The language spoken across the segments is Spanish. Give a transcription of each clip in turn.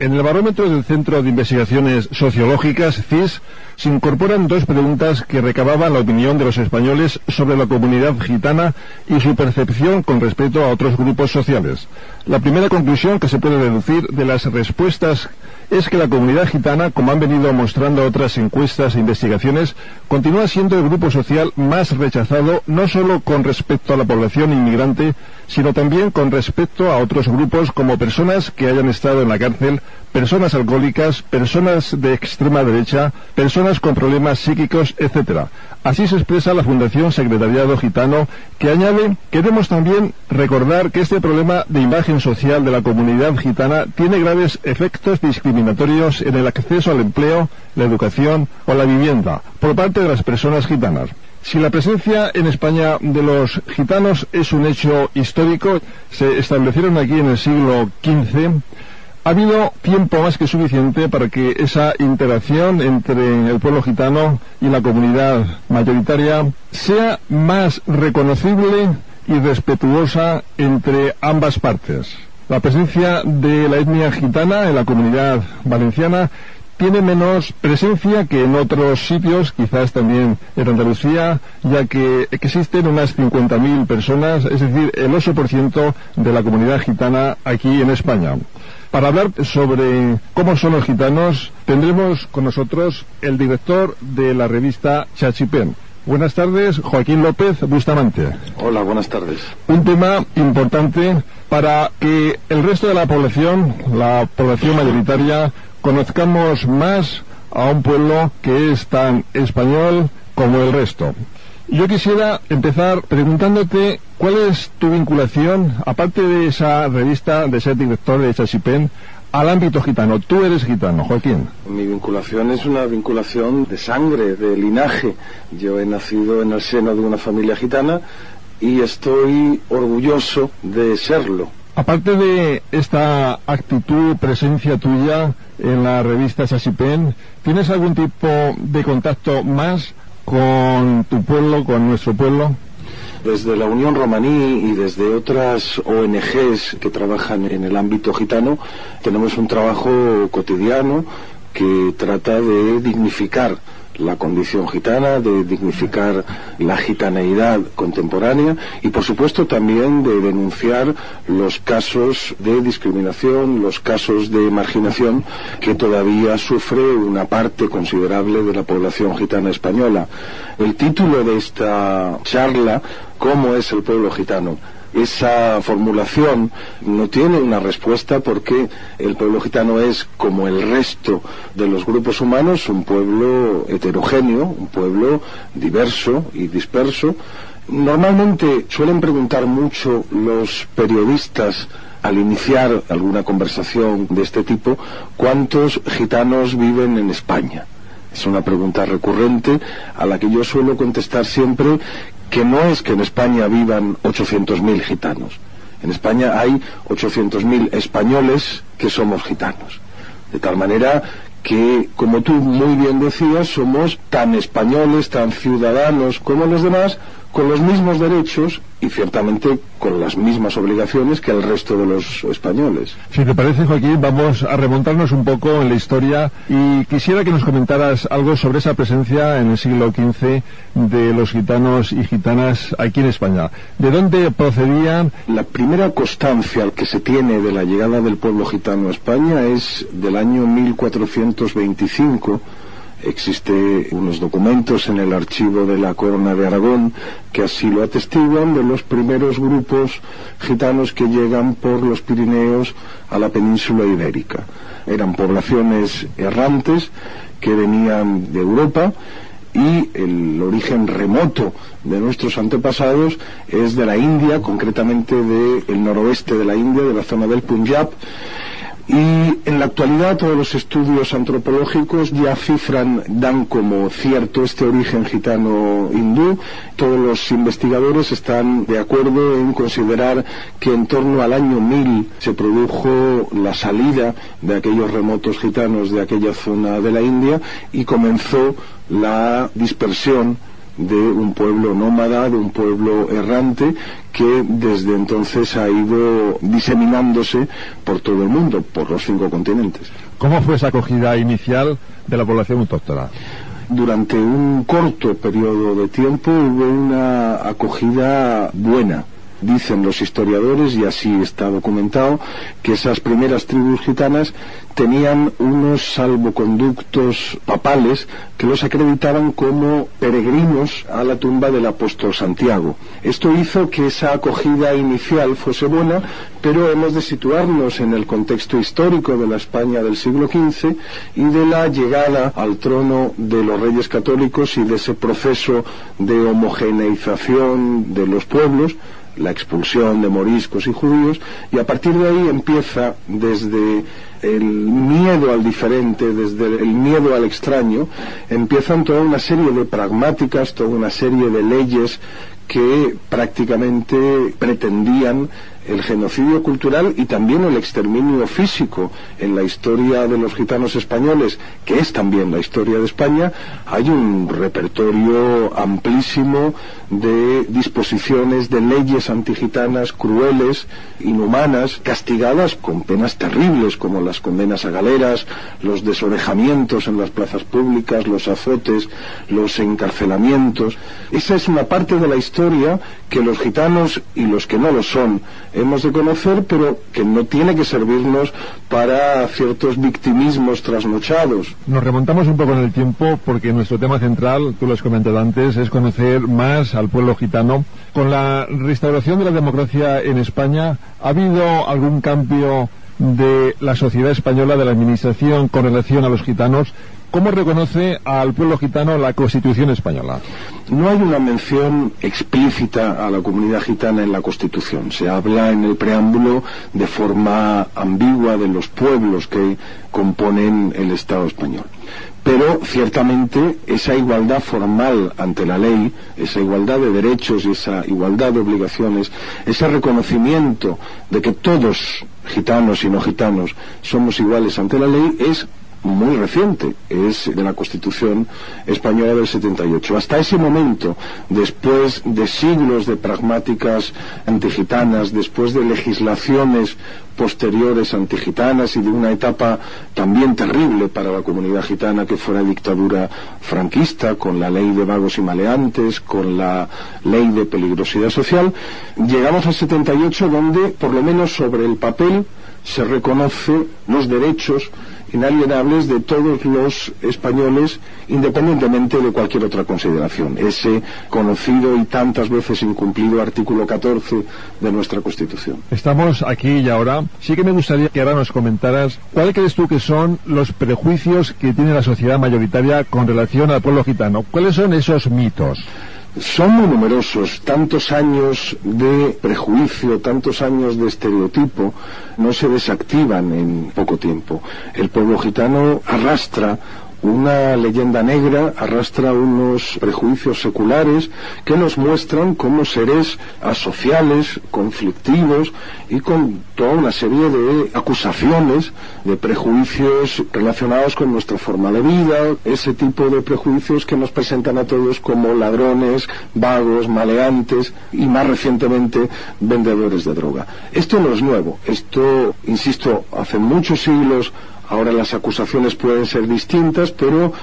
En el barómetro del Centro de Investigaciones Sociológicas, CIS, se incorporan dos preguntas que recababan la opinión de los españoles sobre la comunidad gitana y su percepción con respecto a otros grupos sociales. La primera conclusión que se puede deducir de las respuestas es que la comunidad gitana, como han venido mostrando otras encuestas e investigaciones, continúa siendo el grupo social más rechazado, no solo con respecto a la población inmigrante, sino también con respecto a otros grupos como personas que hayan estado en la cárcel, personas alcohólicas, personas de extrema derecha, personas con problemas psíquicos, etc. Así se expresa la Fundación Secretariado Gitano, que añade: queremos también recordar que este problema de imagen social de la comunidad gitana tiene graves efectos discriminatorios en el acceso al empleo, la educación o la vivienda por parte de las personas gitanas. Si la presencia en España de los gitanos es un hecho histórico, se establecieron aquí en el siglo XV, ha habido tiempo más que suficiente para que esa interacción entre el pueblo gitano y la comunidad mayoritaria sea más reconocible y respetuosa entre ambas partes. La presencia de la etnia gitana en la comunidad valenciana tiene menos presencia que en otros sitios, quizás también en Andalucía, ya que existen unas 50.000 personas, es decir, el 8% de la comunidad gitana aquí en España. Para hablar sobre cómo son los gitanos, tendremos con nosotros el director de la revista Chachipén. Buenas tardes, Joaquín López Bustamante. Hola, buenas tardes. Un tema importante para que el resto de la población mayoritaria, conozcamos más a un pueblo que es tan español como el resto. Yo quisiera empezar preguntándote cuál es tu vinculación, aparte de esa revista, de ser director de Chachipén, al ámbito gitano. Tú eres gitano, Joaquín. Mi vinculación es una vinculación de sangre, de linaje. Yo he nacido en el seno de una familia gitana y estoy orgulloso de serlo. Aparte de esta actitud, presencia tuya en la revista Chachipén, ¿tienes algún tipo de contacto más con tu pueblo, con nuestro pueblo? Desde la Unión Romaní y desde otras ONGs que trabajan en el ámbito gitano, tenemos un trabajo cotidiano que trata de dignificar la condición gitana, de dignificar la gitaneidad contemporánea y por supuesto también de denunciar los casos de discriminación, los casos de marginación que todavía sufre una parte considerable de la población gitana española. El título de esta charla, ¿cómo es el pueblo gitano?, esa formulación no tiene una respuesta porque el pueblo gitano es, como el resto de los grupos humanos, un pueblo heterogéneo, un pueblo diverso y disperso. Normalmente suelen preguntar mucho los periodistas al iniciar alguna conversación de este tipo: ¿cuántos gitanos viven en España? Es una pregunta recurrente a la que yo suelo contestar siempre que no es que en España vivan 800.000 gitanos. En España hay 800.000 españoles que somos gitanos. De tal manera que, como tú muy bien decías, somos tan españoles, tan ciudadanos como los demás, con los mismos derechos y ciertamente con las mismas obligaciones que el resto de los españoles. Si te parece, Joaquín, vamos a remontarnos un poco en la historia y quisiera que nos comentaras algo sobre esa presencia en el siglo XV de los gitanos y gitanas aquí en España. ¿De dónde procedían? La primera constancia que se tiene de la llegada del pueblo gitano a España es del año 1425. Existe unos documentos en el archivo de la Corona de Aragón que así lo atestiguan, de los primeros grupos gitanos que llegan por los Pirineos a la península ibérica. Eran poblaciones errantes que venían de Europa y el origen remoto de nuestros antepasados es de la India, concretamente del noroeste de la India, de la zona del Punjab. Y en la actualidad todos los estudios antropológicos ya dan como cierto este origen gitano hindú. Todos los investigadores están de acuerdo en considerar que en torno al año 1000 se produjo la salida de aquellos remotos gitanos de aquella zona de la India y comenzó la dispersión de un pueblo nómada, de un pueblo errante, que desde entonces ha ido diseminándose por todo el mundo, por los 5 continentes. ¿Cómo fue esa acogida inicial de la población autóctona? Durante un corto periodo de tiempo hubo una acogida buena. Dicen los historiadores, y así está documentado, que esas primeras tribus gitanas tenían unos salvoconductos papales que los acreditaban como peregrinos a la tumba del apóstol Santiago. Esto hizo que esa acogida inicial fuese buena, pero hemos de situarnos en el contexto histórico de la España del siglo XV y de la llegada al trono de los reyes católicos y de ese proceso de homogeneización de los pueblos, la expulsión de moriscos y judíos, y a partir de ahí empieza, desde el miedo al diferente, desde el miedo al extraño, empiezan toda una serie de pragmáticas, toda una serie de leyes que prácticamente pretendían el genocidio cultural y también el exterminio físico. En la historia de los gitanos españoles, que es también la historia de España, hay un repertorio amplísimo de disposiciones, de leyes antigitanas crueles, inhumanas, castigadas con penas terribles, como las condenas a galeras, los desorejamientos en las plazas públicas, los azotes, los encarcelamientos. Esa es una parte de la historia que los gitanos y los que no lo son hemos de conocer, pero que no tiene que servirnos para ciertos victimismos trasnochados. Nos remontamos un poco en el tiempo, porque nuestro tema central, tú lo has comentado antes, es conocer más al pueblo gitano. Con la restauración de la democracia en España, ¿ha habido algún cambio de la sociedad española, de la administración, con relación a los gitanos? ¿Cómo reconoce al pueblo gitano la Constitución española? No hay una mención explícita a la comunidad gitana en la Constitución. Se habla en el preámbulo de forma ambigua de los pueblos que componen el Estado español. Pero ciertamente esa igualdad formal ante la ley, esa igualdad de derechos y esa igualdad de obligaciones, ese reconocimiento de que todos, gitanos y no gitanos, somos iguales ante la ley, es muy reciente, es de la Constitución española del 78. Hasta ese momento, después de siglos de pragmáticas antigitanas, después de legislaciones posteriores antigitanas y de una etapa también terrible para la comunidad gitana, que fue la dictadura franquista, con la ley de vagos y maleantes, con la ley de peligrosidad social, llegamos al 78, donde, por lo menos sobre el papel, se reconoce los derechos inalienables de todos los españoles, independientemente de cualquier otra consideración. Ese conocido y tantas veces incumplido artículo 14 de nuestra Constitución. Estamos aquí y ahora. Sí que me gustaría que ahora nos comentaras cuáles crees tú que son los prejuicios que tiene la sociedad mayoritaria con relación al pueblo gitano. ¿Cuáles son esos mitos? Son muy numerosos. Tantos años de prejuicio, tantos años de estereotipo no se desactivan en poco tiempo. El pueblo gitano arrastra una leyenda negra, arrastra unos prejuicios seculares que nos muestran como seres asociales, conflictivos y con toda una serie de acusaciones, de prejuicios relacionados con nuestra forma de vida, ese tipo de prejuicios que nos presentan a todos como ladrones, vagos, maleantes y más recientemente vendedores de droga. Esto no es nuevo, esto, insisto, hace muchos siglos. Ahora las acusaciones pueden ser distintas, pero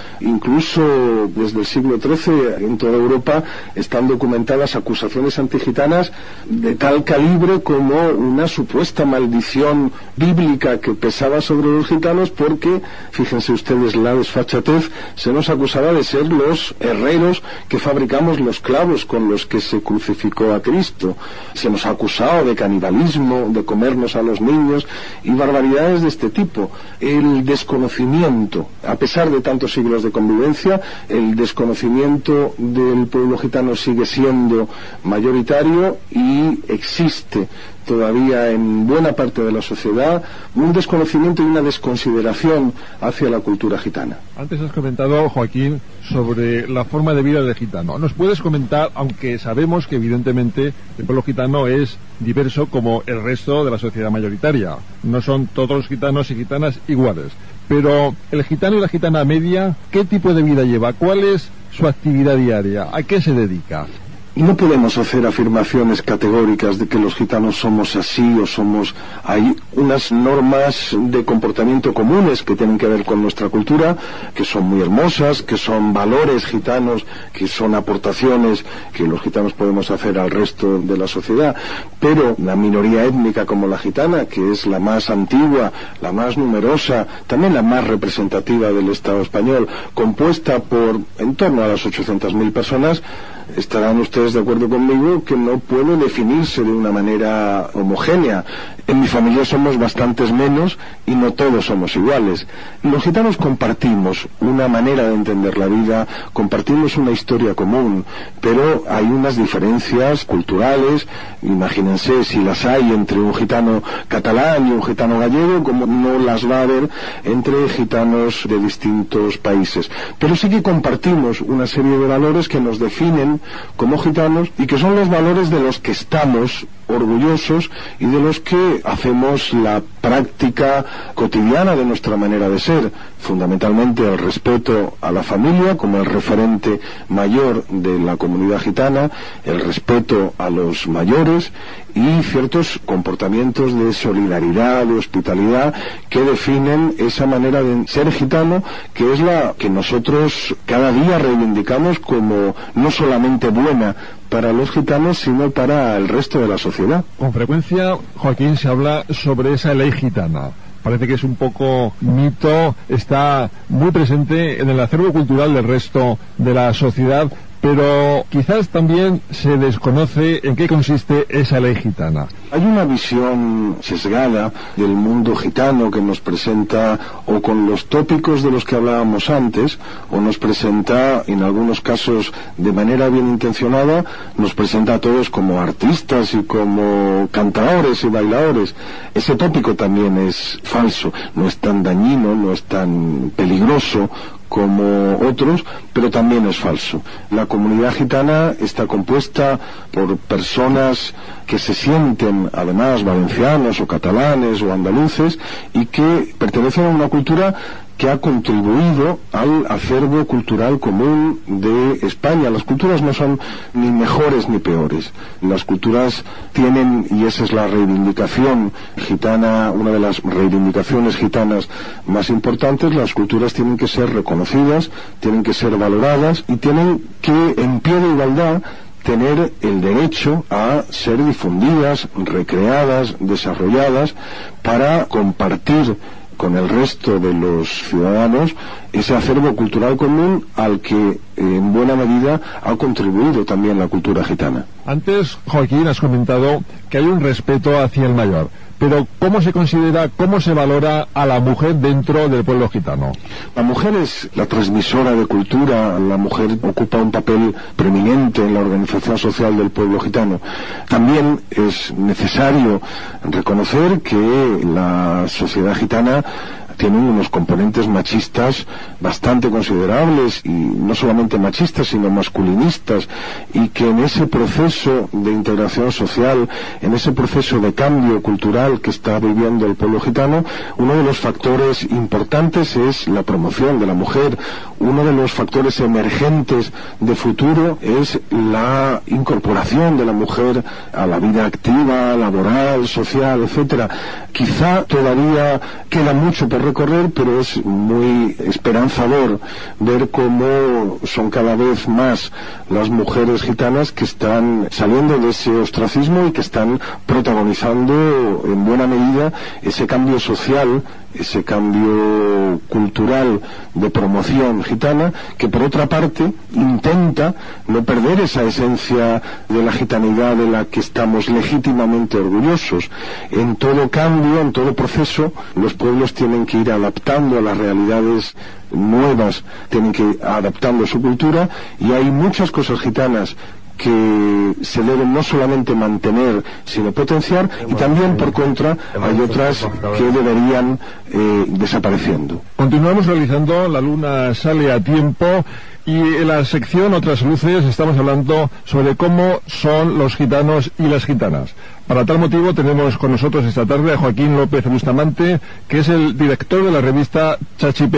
incluso desde el siglo XIII en toda Europa están documentadas acusaciones antigitanas de tal calibre como una supuesta maldición bíblica que pesaba sobre los gitanos, porque, fíjense ustedes la desfachatez, se nos acusaba de ser los herreros que fabricamos los clavos con los que se crucificó a Cristo. Se nos ha acusado de canibalismo, de comernos a los niños y barbaridades de este tipo. El desconocimiento, a pesar de tantos siglos de convivencia, el desconocimiento del pueblo gitano sigue siendo mayoritario y existe todavía en buena parte de la sociedad un desconocimiento y una desconsideración hacia la cultura gitana. Antes has comentado, Joaquín, sobre la forma de vida del gitano. ¿Nos puedes comentar, aunque sabemos que evidentemente el pueblo gitano es diverso como el resto de la sociedad mayoritaria? No son todos los gitanos y gitanas iguales. Pero el gitano y la gitana media, ¿qué tipo de vida lleva? ¿Cuál es su actividad diaria? ¿A qué se dedica? No podemos hacer afirmaciones categóricas de que los gitanos somos así o somos... Hay unas normas de comportamiento comunes que tienen que ver con nuestra cultura, que son muy hermosas, que son valores gitanos, que son aportaciones que los gitanos podemos hacer al resto de la sociedad. Pero la minoría étnica como la gitana, que es la más antigua, la más numerosa, también la más representativa del Estado español, compuesta por en torno a las 800.000 personas, estarán ustedes de acuerdo conmigo que no puede definirse de una manera homogénea. En mi familia somos bastantes menos y no todos somos iguales. Los gitanos compartimos una manera de entender la vida, compartimos una historia común, pero hay unas diferencias culturales. Imagínense si las hay entre un gitano catalán y un gitano gallego, como no las va a haber entre gitanos de distintos países. Pero sí que compartimos una serie de valores que nos definen como gitanos y que son los valores de los que estamos orgullosos y de los que hacemos la práctica cotidiana de nuestra manera de ser, fundamentalmente el respeto a la familia como el referente mayor de la comunidad gitana, el respeto a los mayores y ciertos comportamientos de solidaridad, de hospitalidad que definen esa manera de ser gitano, que es la que nosotros cada día reivindicamos como no solamente buena para los gitanos, sino para el resto de la sociedad. Con frecuencia, Joaquín, se habla sobre esa ley gitana. Parece que es un poco mito, está muy presente en el acervo cultural del resto de la sociedad, pero quizás también se desconoce en qué consiste esa ley gitana. Hay una visión sesgada del mundo gitano que nos presenta o con los tópicos de los que hablábamos antes, o nos presenta, en algunos casos de manera bien intencionada, nos presenta a todos como artistas y como cantadores y bailadores. Ese tópico también es falso, no es tan dañino, no es tan peligroso como otros, pero también es falso. La comunidad gitana está compuesta por personas que se sienten además valencianos o catalanes o andaluces y que pertenecen a una cultura que ha contribuido al acervo cultural común de España. Las culturas no son ni mejores ni peores. Las culturas tienen, y esa es la reivindicación gitana, una de las reivindicaciones gitanas más importantes, las culturas tienen que ser reconocidas, tienen que ser valoradas y tienen que, en pie de igualdad, tener el derecho a ser difundidas, recreadas, desarrolladas, para compartir con el resto de los ciudadanos ese acervo cultural común al que en buena medida ha contribuido también la cultura gitana. Antes, Joaquín, has comentado que hay un respeto hacia el mayor, pero ¿cómo se considera, cómo se valora a la mujer dentro del pueblo gitano? La mujer es la transmisora de cultura, la mujer ocupa un papel preeminente en la organización social del pueblo gitano. También es necesario reconocer que la sociedad gitana tienen unos componentes machistas bastante considerables, y no solamente machistas sino masculinistas, y que en ese proceso de integración social, en ese proceso de cambio cultural que está viviendo el pueblo gitano, uno de los factores importantes es la promoción de la mujer. Uno de los factores emergentes de futuro es la incorporación de la mujer a la vida activa, laboral, social, etcétera. Quizá todavía queda mucho por recorrer, pero es muy esperanzador ver cómo son cada vez más las mujeres gitanas que están saliendo de ese ostracismo y que están protagonizando en buena medida ese cambio social, ese cambio cultural de promoción gitana, que por otra parte intenta no perder esa esencia de la gitanidad de la que estamos legítimamente orgullosos. En todo cambio, en todo proceso, los pueblos tienen que ir adaptando a las realidades nuevas, tienen que ir adaptando su cultura, y hay muchas cosas gitanas que se deben no solamente mantener sino potenciar, y también por contra hay otras que deberían desapareciendo. Continuamos realizando La Luna Sale a Tiempo, y en la sección Otras Luces estamos hablando sobre cómo son los gitanos y las gitanas. Para tal motivo tenemos con nosotros esta tarde a Joaquín López Bustamante, que es el director de la revista Chachipén.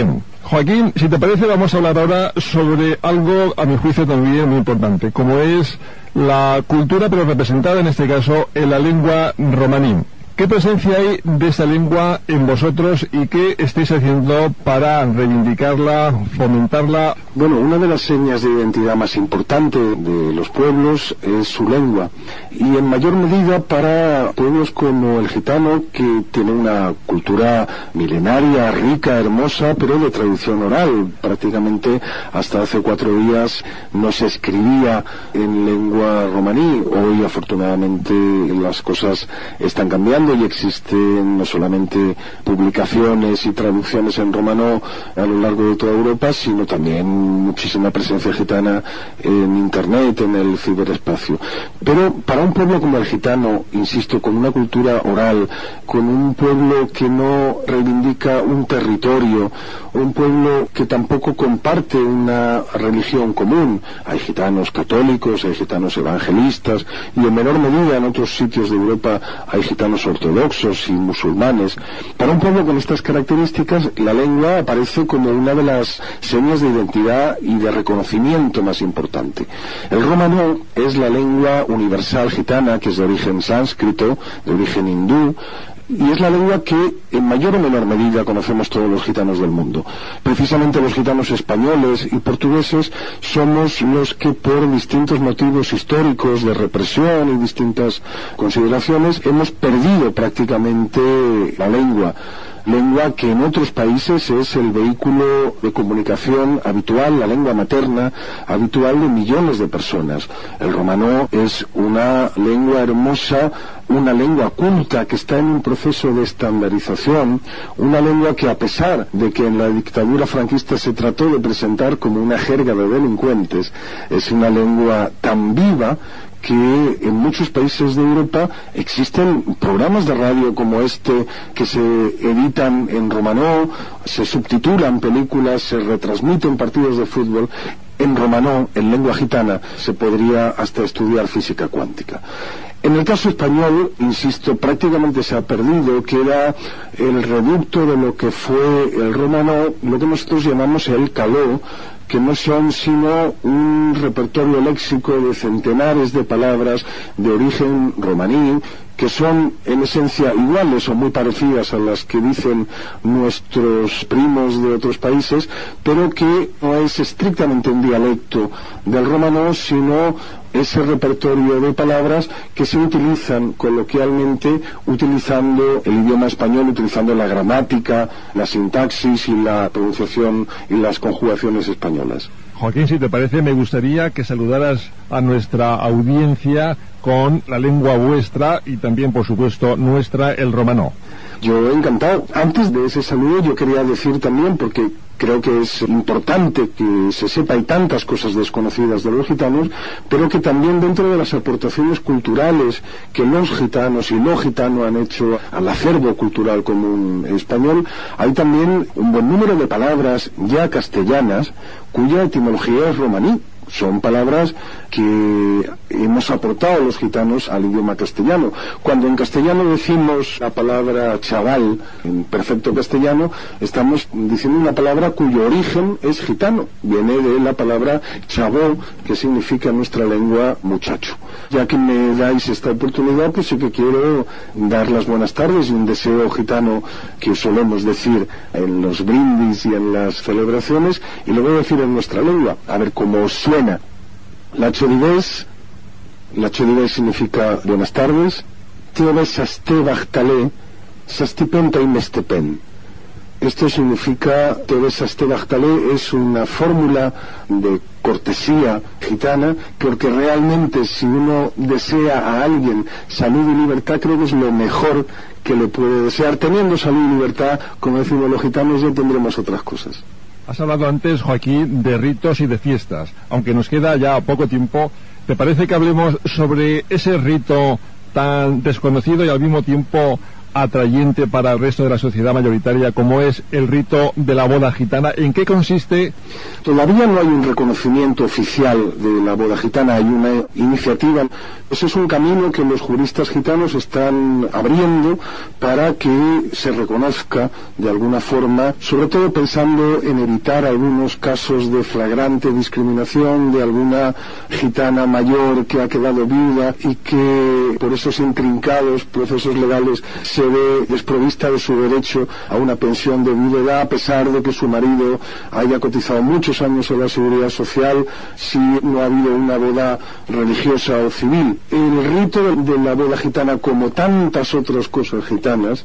Joaquín, si te parece, vamos a hablar ahora sobre algo, a mi juicio, también muy importante, como es la cultura, pero representada en este caso en la lengua romaní. ¿Qué presencia hay de esta lengua en vosotros y qué estáis haciendo para reivindicarla, fomentarla? Bueno, una de las señas de identidad más importante de los pueblos es su lengua, y en mayor medida para pueblos como el gitano, que tiene una cultura milenaria, rica, hermosa, pero de tradición oral. Prácticamente hasta hace 4 días no se escribía en lengua romaní. Hoy, afortunadamente, las cosas están cambiando y existen no solamente publicaciones y traducciones en romano a lo largo de toda Europa, sino también muchísima presencia gitana en Internet, en el ciberespacio. Pero para un pueblo como el gitano, insisto, con una cultura oral, con un pueblo que no reivindica un territorio, un pueblo que tampoco comparte una religión común, hay gitanos católicos, hay gitanos evangelistas, y en menor medida en otros sitios de Europa hay gitanos ortodoxos y musulmanes. Para un pueblo con estas características, la lengua aparece como una de las señas de identidad y de reconocimiento más importante. El romano es la lengua universal gitana, que es de origen sánscrito, de origen hindú, y es la lengua que en mayor o menor medida conocemos todos los gitanos del mundo. Precisamente los gitanos españoles y portugueses somos los que, por distintos motivos históricos de represión y distintas consideraciones, hemos perdido prácticamente la lengua que en otros países es el vehículo de comunicación habitual, la lengua materna habitual de millones de personas. El romano es una lengua hermosa, una lengua culta que está en un proceso de estandarización, una lengua que, a pesar de que en la dictadura franquista se trató de presentar como una jerga de delincuentes, es una lengua tan viva que en muchos países de Europa existen programas de radio como este que se editan en romanó, se subtitulan películas, se retransmiten partidos de fútbol en romanó, en lengua gitana. Se podría hasta estudiar física cuántica. En el caso español, insisto, prácticamente se ha perdido, que era el reducto de lo que fue el romano, lo que nosotros llamamos el caló, que no son sino un repertorio léxico de centenares de palabras de origen romaní, que son en esencia iguales o muy parecidas a las que dicen nuestros primos de otros países, pero que no es estrictamente un dialecto del romano, sino ese repertorio de palabras que se utilizan coloquialmente utilizando el idioma español, utilizando la gramática, la sintaxis y la pronunciación y las conjugaciones españolas. Joaquín, si te parece, me gustaría que saludaras a nuestra audiencia con la lengua vuestra y también, por supuesto, nuestra, el romanó. Yo encantado. Antes de ese saludo yo quería decir también, porque creo que es importante que se sepa, hay tantas cosas desconocidas de los gitanos, pero que también dentro de las aportaciones culturales que los gitanos y lo gitano han hecho al acervo cultural común español, hay también un buen número de palabras ya castellanas cuya etimología es romaní. Son palabras que hemos aportado los gitanos al idioma castellano. Cuando en castellano decimos la palabra chaval, en perfecto castellano, estamos diciendo una palabra cuyo origen es gitano. Viene de la palabra chabó, que significa en nuestra lengua muchacho. Ya que me dais esta oportunidad, pues sí que quiero dar las buenas tardes y un deseo gitano que solemos decir en los brindis y en las celebraciones, y lo voy a decir en nuestra lengua, a ver cómo suena. La chodidés significa buenas tardes. Teoves sastebachtalé, sastipenta y mestepen. Esto significa Teoves sastebachtalé, es una fórmula de cortesía gitana, porque realmente si uno desea a alguien salud y libertad, creo que es lo mejor que le puede desear. Teniendo salud y libertad, como decimos los gitanos, ya tendremos otras cosas. Has hablado antes, Joaquín, de ritos y de fiestas. Aunque nos queda ya poco tiempo, ¿te parece que hablemos sobre ese rito tan desconocido y al mismo tiempo atrayente para el resto de la sociedad mayoritaria, como es el rito de la boda gitana? ¿En qué consiste? Todavía no hay un reconocimiento oficial de la boda gitana, hay una iniciativa. Ese es un camino que los juristas gitanos están abriendo para que se reconozca de alguna forma, sobre todo pensando en evitar algunos casos de flagrante discriminación de alguna gitana mayor que ha quedado viuda y que por esos intrincados procesos legales se ve desprovista de su derecho a una pensión de viudedad, a pesar de que su marido haya cotizado muchos años en la seguridad social, si no ha habido una boda religiosa o civil. El rito de la boda gitana, como tantas otras cosas gitanas,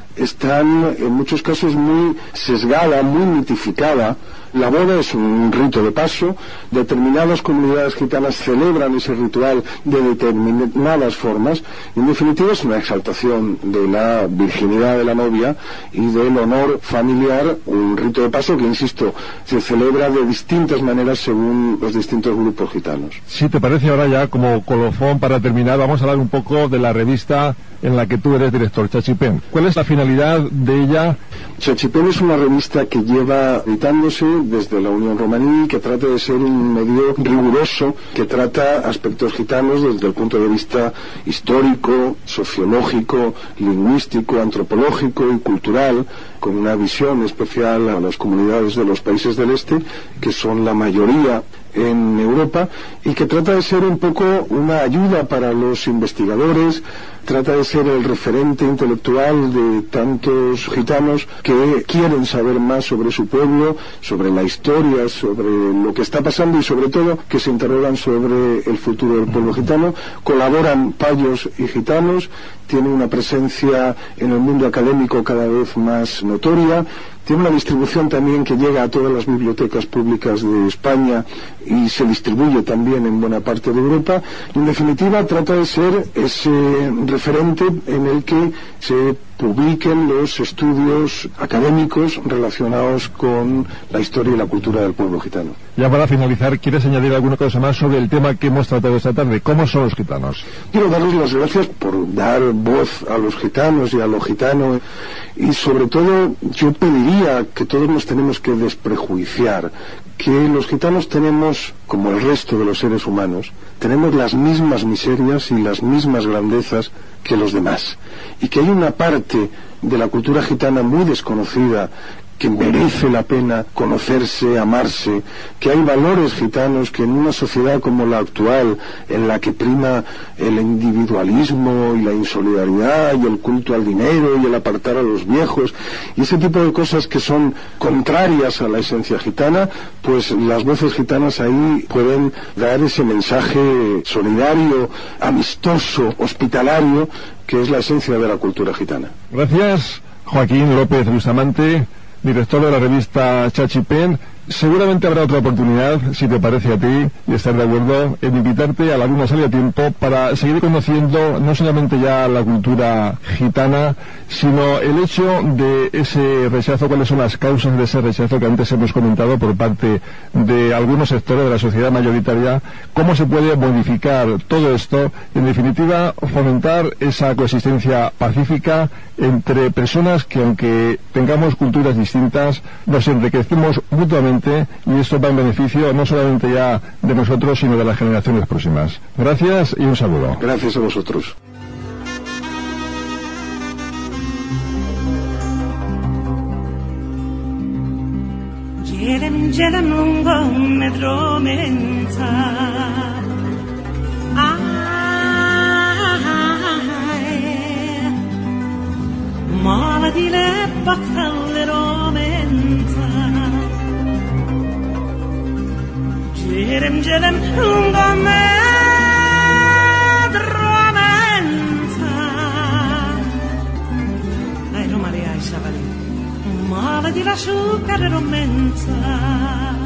están en muchos casos muy sesgada, muy mitificada. La boda es un rito de paso, determinadas comunidades gitanas celebran ese ritual de determinadas formas, y en definitiva es una exaltación de la virginidad de la novia y del honor familiar, un rito de paso que, insisto, se celebra de distintas maneras según los distintos grupos gitanos. Si te parece, ahora ya como colofón para terminar, vamos a hablar un poco de la revista en la que tú eres director, Chachipen. ¿Cuál es la finalidad de ella? Chachipen es una revista que lleva editándose desde la Unión Romaní, que trata de ser un medio riguroso, que trata aspectos gitanos desde el punto de vista histórico, sociológico, lingüístico, antropológico y cultural, con una visión especial a las comunidades de los países del este, que son la mayoría en Europa, y que trata de ser un poco una ayuda para los investigadores, trata de ser el referente intelectual de tantos gitanos que quieren saber más sobre su pueblo, sobre la historia, sobre lo que está pasando y sobre todo que se interrogan sobre el futuro del pueblo gitano. Colaboran payos y gitanos, tiene una presencia en el mundo académico cada vez más notoria, tiene una distribución también que llega a todas las bibliotecas públicas de España y se distribuye también en buena parte de Europa, y en definitiva trata de ser ese referente en el que se publiquen los estudios académicos relacionados con la historia y la cultura del pueblo gitano. Ya para finalizar, ¿quieres añadir alguna cosa más sobre el tema que hemos tratado esta tarde? ¿Cómo son los gitanos? Quiero darles las gracias por dar voz a los gitanos y a lo gitano, y sobre todo yo pediría que todos nos tenemos que desprejuiciar, que los gitanos tenemos, como el resto de los seres humanos, tenemos las mismas miserias y las mismas grandezas que los demás, y que hay una parte de la cultura gitana muy desconocida que merece la pena conocerse, amarse, que hay valores gitanos que en una sociedad como la actual, en la que prima el individualismo y la insolidaridad y el culto al dinero y el apartar a los viejos y ese tipo de cosas que son contrarias a la esencia gitana, pues las voces gitanas ahí pueden dar ese mensaje solidario, amistoso, hospitalario, que es la esencia de la cultura gitana. Gracias, Joaquín López Bustamante, director de la revista Chachipen. Seguramente habrá otra oportunidad, si te parece a ti, y estar de acuerdo, en invitarte a la Luna Sale a Tiempo para seguir conociendo no solamente ya la cultura gitana, sino el hecho de ese rechazo, cuáles son las causas de ese rechazo que antes hemos comentado por parte de algunos sectores de la sociedad mayoritaria, cómo se puede modificar todo esto, en definitiva, fomentar esa coexistencia pacífica entre personas que, aunque tengamos culturas distintas, nos enriquecemos mutuamente, y esto va en beneficio no solamente ya de nosotros, sino de las generaciones próximas. Gracias y un saludo. Gracias a vosotros. Jerem jerem lunga medramenta. Ai Romaria ai Savali, mala di la succa romenta.